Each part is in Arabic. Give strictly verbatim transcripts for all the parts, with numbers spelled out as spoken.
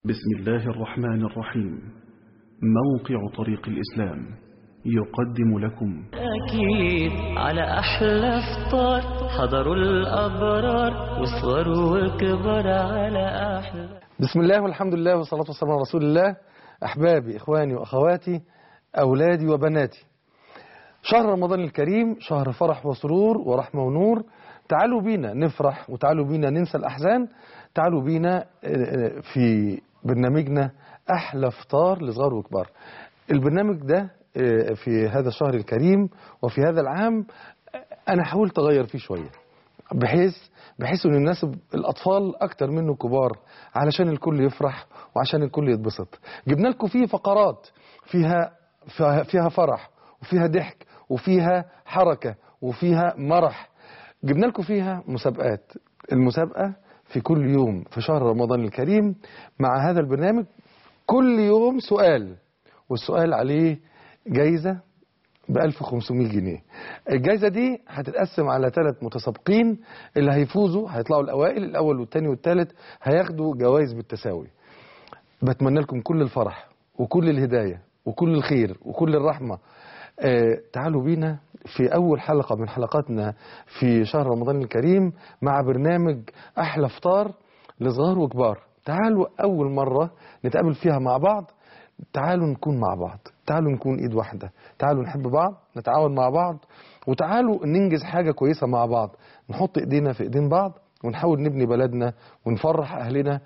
بسم الله الرحمن الرحيم. موقع طريق الإسلام يقدم لكم أكيد على أحلى فطار حضروا الأبرار وصغروا وكبر على أحلى. بسم الله والحمد لله والصلاة والسلام على رسول الله. أحبابي إخواني وأخواتي أولادي وبناتي، شهر رمضان الكريم شهر فرح وسرور ورحمة ونور. تعالوا بينا نفرح وتعالوا بينا ننسى الأحزان. تعالوا بينا في برنامجنا أحلى فطار لصغار وكبار. البرنامج ده في هذا الشهر الكريم وفي هذا العام أنا حاولت أغير فيه شوية بحيث بحيث أن يناسب الأطفال أكتر منه كبار، علشان الكل يفرح وعشان الكل يتبسط. جبنا لكم فيه فقرات فيها فيها فرح وفيها ضحك وفيها حركة وفيها مرح. جبنا لكم فيها مسابقات. المسابقة في كل يوم في شهر رمضان الكريم مع هذا البرنامج كل يوم سؤال، والسؤال عليه جايزة ب ألف وخمسمائة جنيه. الجايزة دي هتتقسم على ثلاث متسابقين، اللي هيفوزوا هيطلعوا الأوائل، الأول والثاني والثالث هياخدوا جوائز بالتساوي. بتمنى لكم كل الفرح وكل الهداية وكل الخير وكل الرحمة. آه تعالوا بينا في أول حلقة من حلقاتنا في شهر رمضان الكريم مع برنامج أحلى فطار لصغار وكبار. تعالوا أول مرة نتقابل فيها مع بعض، تعالوا نكون مع بعض، تعالوا نكون إيد واحدة، تعالوا نحب بعض، نتعاون مع بعض، وتعالوا ننجز حاجة كويسة مع بعض. نحط إيدينا في إيدين بعض ونحاول نبني بلدنا ونفرح أهلنا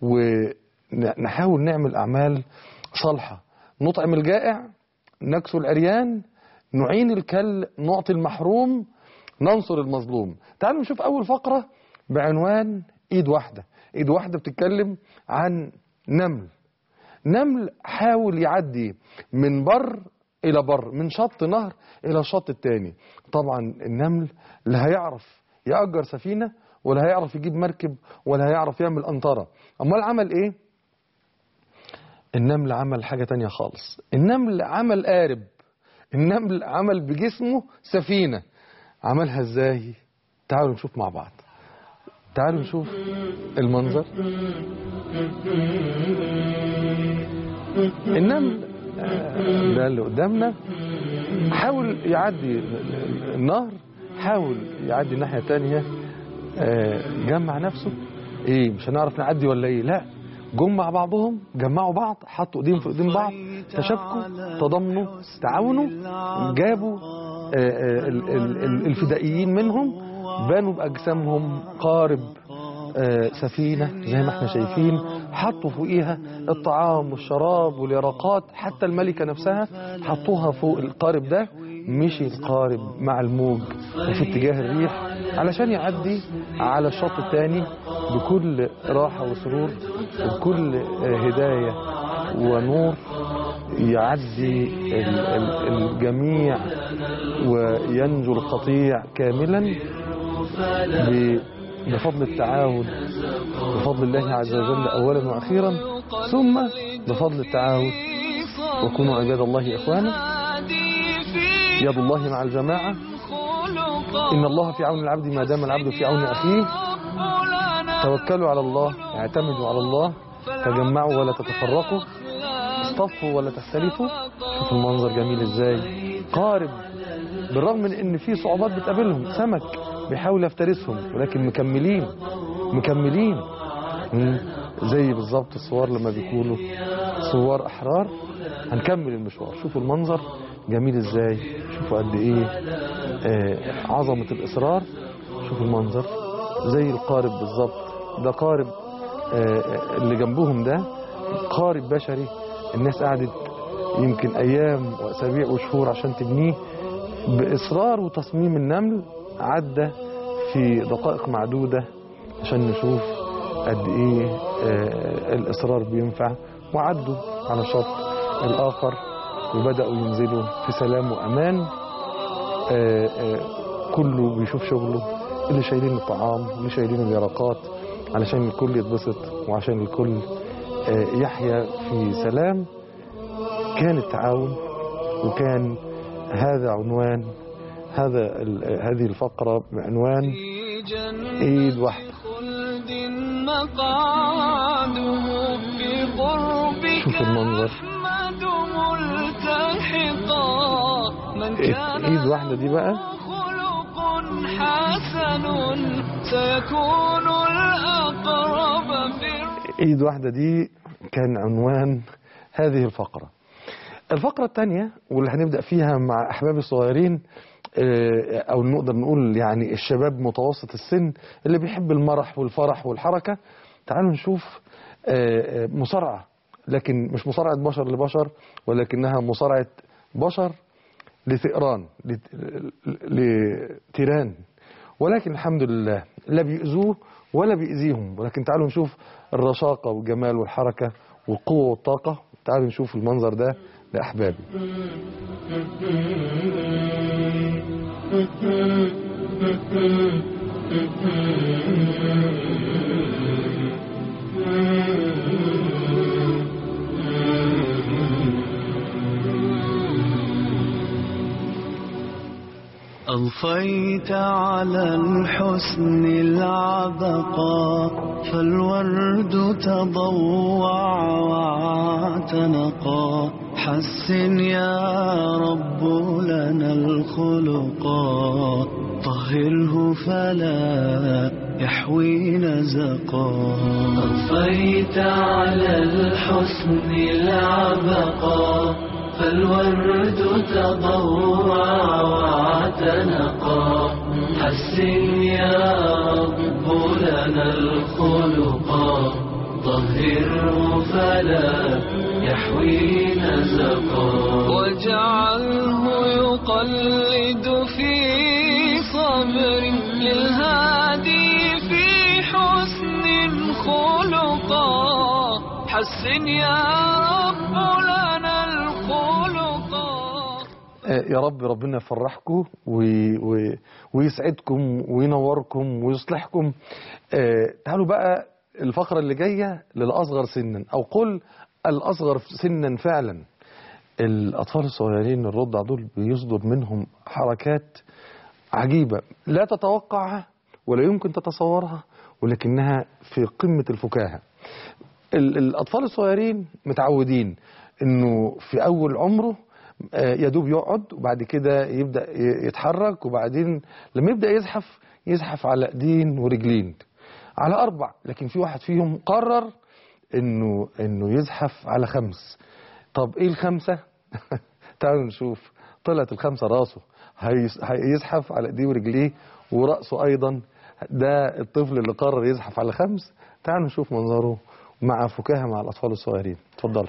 ونحاول نعمل أعمال صالحة. نطعم الجائع، نكسو العريان، نعين الكل، نعطي المحروم، ننصر المظلوم. تعالوا نشوف أول فقرة بعنوان إيد واحدة. إيد واحدة بتتكلم عن نمل. نمل حاول يعدي من بر إلى بر، من شط نهر إلى الشط التاني. طبعا النمل لا هيعرف يأجر سفينة ولا هيعرف يجيب مركب ولا هيعرف يعمل قنطرة. أمال عمل إيه؟ النمل عمل حاجة تانية خالص. النمل عمل قارب. النمل عمل بجسمه سفينة. عملها ازاي؟ تعالوا نشوف مع بعض. تعالوا نشوف المنظر. النمل ده اللي قدامنا حاول يعدي النهر، حاول يعدي الناحية التانية، جمع نفسه. ايه مش هنعرف نعدي ولا ايه؟ لا، جم مع بعضهم، جمعوا بعض، حطوا ايديهم في ايدين بعض، تشابكوا، تضامنوا، تعاونوا، جابوا الفدائيين منهم، بانوا باجسامهم قارب سفينة زي ما احنا شايفين، حطوا فوقيها الطعام والشراب واليرقات، حتى الملكة نفسها حطوها فوق القارب ده. مشي القارب مع الموج وفي اتجاه الريح علشان يعدي على الشط الثاني بكل راحة وسرور وبكل هداية ونور. يعدي الجميع وينجو القطيع كاملا بفضل التعاون، بفضل الله عز وجل أولا وأخيرا، ثم بفضل التعاون. وكونوا عباد الله إخوانا، يد الله مع الجماعة، إن الله في عون العبد ما دام العبد في عون أخيه. توكلوا على الله، اعتمدوا على الله، تجمعوا ولا تتفرقوا، اصطفوا ولا تختلفوا. شوف المنظر جميل ازاي. قارب بالرغم من ان في صعوبات بتقابلهم، سمك بيحاول يفترسهم، ولكن مكملين مكملين زي بالظبط الصور لما بيكونوا صور احرار. هنكمل المشوار. شوفوا المنظر جميل ازاي، شوفوا قد ايه آه عظمة الاصرار. شوفوا المنظر زي القارب بالظبط. ده قارب آه اللي جنبهم ده قارب بشري، الناس قعدت يمكن ايام واسابيع وشهور عشان تبنيه باصرار وتصميم. النمل عدى في دقائق معدودة عشان نشوف قد ايه آه الاصرار بينفع. وعدوا على الشط الاخر وبدأوا ينزلوا في سلام وامان. آه آه كله بيشوف شغله، اللي شايلين الطعام واللي شايلين اليرقات، علشان الكل يتبسط وعشان الكل آه يحيا في سلام. كان التعاون، وكان هذا عنوان هذا هذه الفقرة بعنوان ايد واحدة. مقعده في شوف المنظر. ايد واحدة دي بقى حسن سيكون الأقرب في ايد واحدة دي كان عنوان هذه الفقرة. الفقرة الثانية واللي هنبدأ فيها مع أحبابي الصغيرين، أو نقدر نقول يعني الشباب متوسط السن اللي بيحب المرح والفرح والحركة. تعالوا نشوف مصارعة، لكن مش مصارعة بشر لبشر، ولكنها مصارعة بشر لثئران لتيران، ولكن الحمد لله لا بيؤذوه ولا بيأذيهم. ولكن تعالوا نشوف الرشاقة والجمال والحركة والقوة والطاقة. تعالوا نشوف المنظر ده لأحبابي. أضفيت على الحسن العبقى فالورد تضوع واعتنقا حسن يا رب لنا الخلقا طهره فلا يحوي نزقا. أضفيت على الحسن العبقى فالورد تضوع واعتنقا حسن يا رب لنا الخلقا طهره فلا يحوي نزقا. واجعله يقلد في صبر للهادي في حسن خلقا حسن يا رب لنا الخلقا. يا رب ربنا يفرحكم ويسعدكم وينوركم ويصلحكم. تعالوا بقى الفقرة اللي جاية للأصغر سنا، أو قل الأصغر سنا فعلا. الأطفال الصغيرين الرضع دول بيصدر منهم حركات عجيبة لا تتوقعها ولا يمكن تتصورها، ولكنها في قمة الفكاهة. الأطفال الصغيرين متعودين أنه في أول عمره يدوب يقعد وبعد كده يبدأ يتحرك، وبعدين لما يبدأ يزحف يزحف على ايدين ورجلين على أربع، لكن في واحد فيهم قرر انه انه يزحف على خمس. طب ايه الخمسة؟ تعالوا نشوف. طلعت الخمسة راسه هيزحف على ايديه ورجليه ورأسه ايضا. ده الطفل اللي قرر يزحف على خمس. تعالوا نشوف منظره مع فكاهة مع الأطفال الصغيرين. اتفضلوا.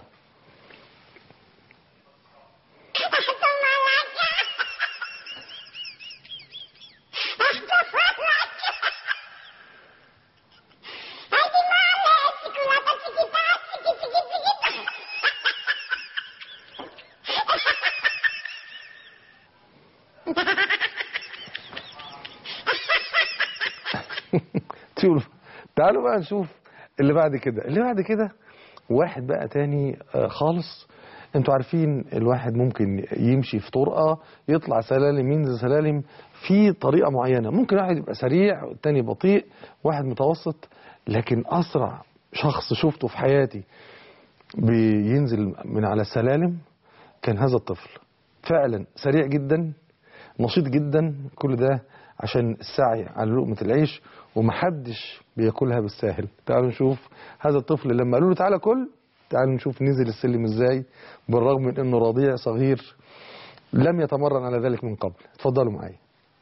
تعالوا بقى نشوف اللي بعد كده. اللي بعد كده واحد بقى تاني خالص. انتوا عارفين الواحد ممكن يمشي في طرقة، يطلع سلالم، ينزل سلالم في طريقة معينة. ممكن واحد يبقى سريع والتاني بطيء، واحد متوسط. لكن أسرع شخص شفته في حياتي بينزل من على السلالم كان هذا الطفل. فعلا سريع جدا، نشيط جدا، كل ده عشان السعي على لقمة العيش، ومحدش بياكلها بالساهل. تعالوا نشوف هذا الطفل لما قالوا له تعالى كل، تعالوا نشوف نزل السلم ازاي، بالرغم من انه رضيع صغير لم يتمرن على ذلك من قبل. اتفضلوا معايا.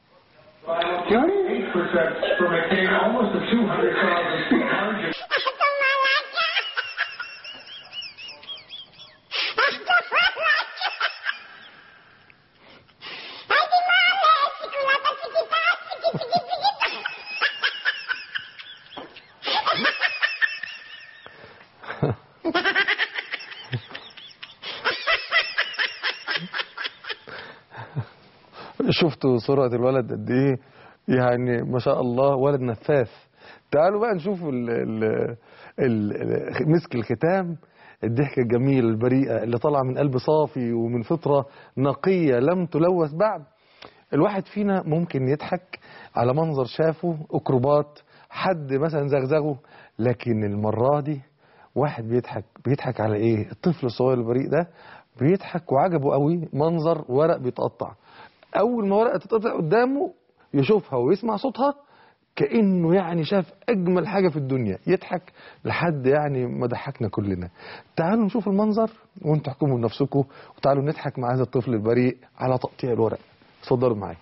شفتوا سرعة الولد قد ايه؟ يعني ما شاء الله ولد نفاث. تعالوا بقى نشوف ال ال ال مسك الختام، الضحكة الجميلة البريئة اللي طالعة من قلب صافي ومن فطرة نقية لم تلوث بعد. الواحد فينا ممكن يضحك على منظر شافه، أكروبات، حد مثلا زغزغه، لكن المرة دي واحد بيضحك بيضحك على ايه؟ الطفل الصغير البريء ده بيضحك وعجبه قوي منظر ورق بيتقطع. اول ما ورقه تتقطع قدامه يشوفها ويسمع صوتها كأنه يعني شاف أجمل حاجة في الدنيا، يضحك لحد يعني ما ضحكنا كلنا. تعالوا نشوف المنظر وانتوا احكموا بنفسكم، وتعالوا نضحك مع هذا الطفل البريء على تقطيع الورق. اتفضلوا معايا.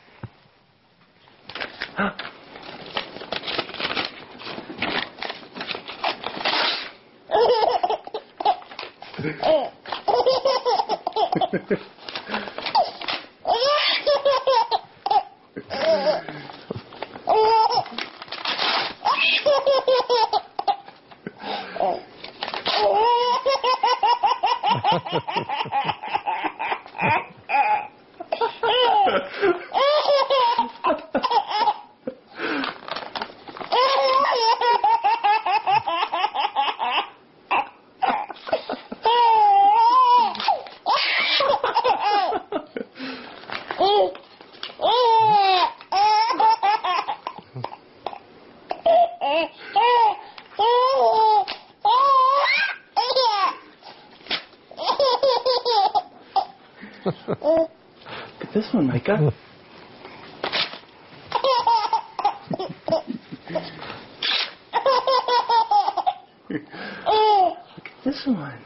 Get this one, Micah. Look at this one.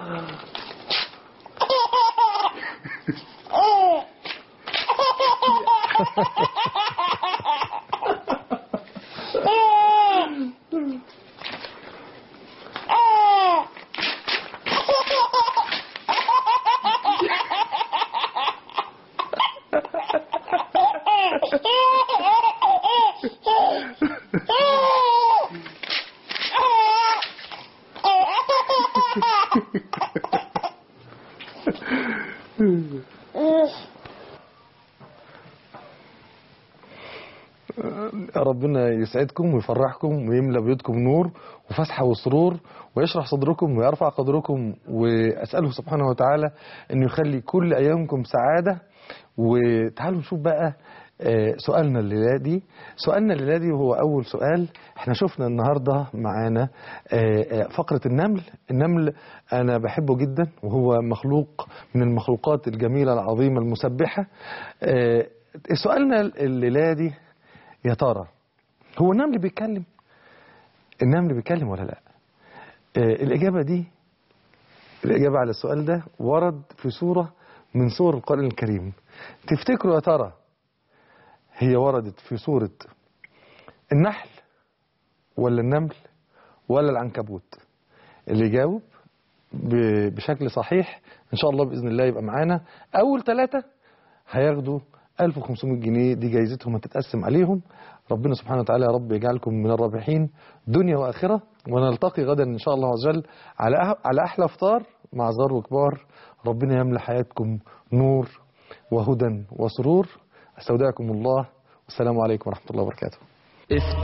ربنا يسعدكم ويفرحكم ويملى بيوتكم نور وفسحة وسرور ويشرح صدركم ويرفع قدركم، وأسأله سبحانه وتعالى أن يخلي كل أيامكم سعادة. وتعالوا نشوف بقى سؤالنا الليلة دي. سؤالنا الليلة دي هو أول سؤال. احنا شفنا النهاردة معانا فقرة النمل. النمل أنا بحبه جدا، وهو مخلوق من المخلوقات الجميلة العظيمة المسبحة. سؤالنا الليلة دي يا ترى هو النمل بيتكلم؟ النمل بيتكلم ولا لا؟ الإجابة دي، الإجابة على السؤال ده ورد في سورة من سور القرآن الكريم. تفتكروا يا ترى هي وردت في سورة النحل ولا النمل ولا العنكبوت؟ اللي يجاوب بشكل صحيح إن شاء الله بإذن الله يبقى معانا أول ثلاثة هياخدوا ألف وخمسمائة جنيه، دي جايزتهم هتتقسم عليهم. ربنا سبحانه وتعالى يا رب يجعلكم من الرابحين دنيا وآخرة، ونلتقي غدا إن شاء الله عز وجل على على أحلى فطار مع صغار وكبار. ربنا يملى حياتكم نور وهدى وسرور. استودعكم الله والسلام عليكم ورحمة الله وبركاته.